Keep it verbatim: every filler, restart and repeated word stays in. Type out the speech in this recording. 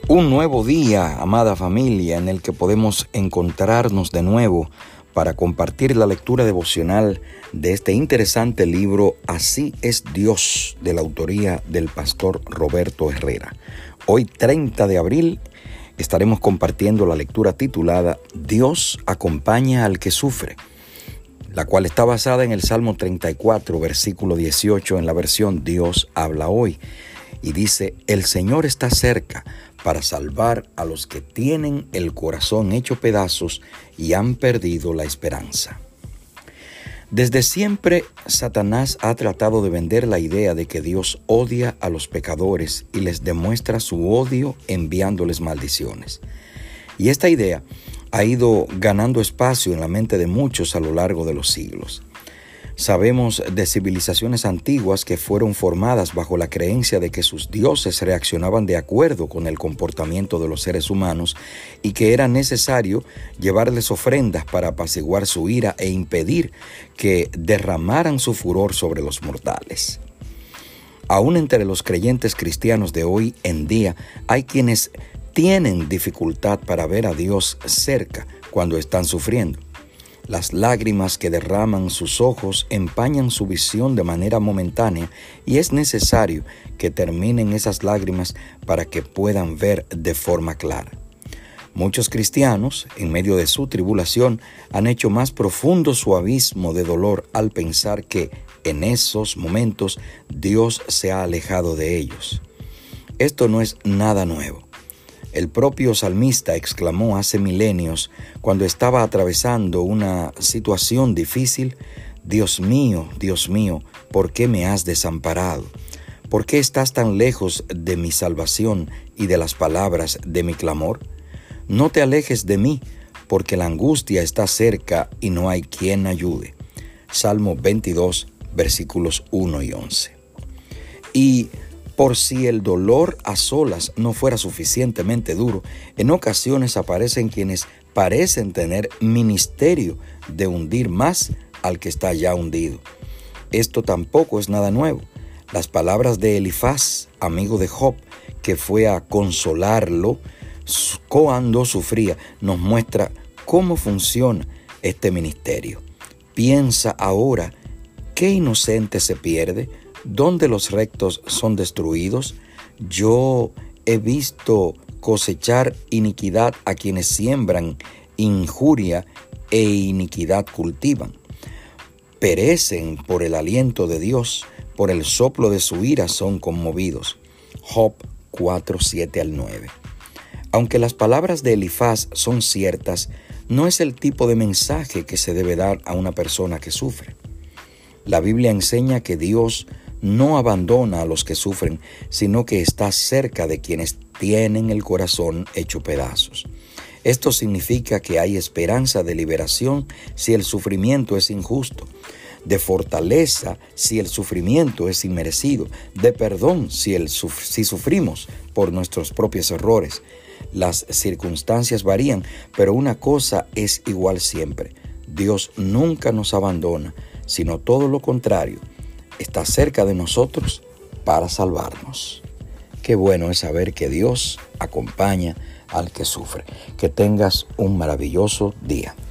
Un nuevo día, amada familia, en el que podemos encontrarnos de nuevo para compartir la lectura devocional de este interesante libro Así es Dios, de la autoría del pastor Roberto Herrera. Hoy, treinta de abril, estaremos compartiendo la lectura titulada Dios acompaña al que sufre, la cual está basada en el Salmo treinta y cuatro, versículo dieciocho, en la versión Dios habla hoy. Y dice, el Señor está cerca para salvar a los que tienen el corazón hecho pedazos y han perdido la esperanza. Desde siempre, Satanás ha tratado de vender la idea de que Dios odia a los pecadores y les demuestra su odio enviándoles maldiciones. Y esta idea ha ido ganando espacio en la mente de muchos a lo largo de los siglos. Sabemos de civilizaciones antiguas que fueron formadas bajo la creencia de que sus dioses reaccionaban de acuerdo con el comportamiento de los seres humanos y que era necesario llevarles ofrendas para apaciguar su ira e impedir que derramaran su furor sobre los mortales. Aún entre los creyentes cristianos de hoy en día hay quienes tienen dificultad para ver a Dios cerca cuando están sufriendo. Las lágrimas que derraman sus ojos empañan su visión de manera momentánea y es necesario que terminen esas lágrimas para que puedan ver de forma clara. Muchos cristianos, en medio de su tribulación, han hecho más profundo su abismo de dolor al pensar que en esos momentos Dios se ha alejado de ellos. Esto no es nada nuevo. El propio salmista exclamó hace milenios, cuando estaba atravesando una situación difícil, Dios mío, Dios mío, ¿por qué me has desamparado? ¿Por qué estás tan lejos de mi salvación y de las palabras de mi clamor? No te alejes de mí, porque la angustia está cerca y no hay quien ayude. Salmo veintidós, versículos uno y once. Y por si el dolor a solas no fuera suficientemente duro, en ocasiones aparecen quienes parecen tener ministerio de hundir más al que está ya hundido. Esto tampoco es nada nuevo. Las palabras de Elifaz, amigo de Job, que fue a consolarlo cuando sufría, nos muestra cómo funciona este ministerio. Piensa ahora, ¿qué inocente se pierde? ¿Dónde los rectos son destruidos? Yo he visto cosechar iniquidad a quienes siembran injuria e iniquidad cultivan. Perecen por el aliento de Dios, por el soplo de su ira son conmovidos. Job cuatro, siete al nueve. Aunque las palabras de Elifaz son ciertas, no es el tipo de mensaje que se debe dar a una persona que sufre. La Biblia enseña que Dios no abandona a los que sufren, sino que está cerca de quienes tienen el corazón hecho pedazos. Esto significa que hay esperanza de liberación si el sufrimiento es injusto, de fortaleza si el sufrimiento es inmerecido, de perdón si, el, si sufrimos por nuestros propios errores. Las circunstancias varían, pero una cosa es igual siempre. Dios nunca nos abandona, sino todo lo contrario. Está cerca de nosotros para salvarnos. Qué bueno es saber que Dios acompaña al que sufre. Que tengas un maravilloso día.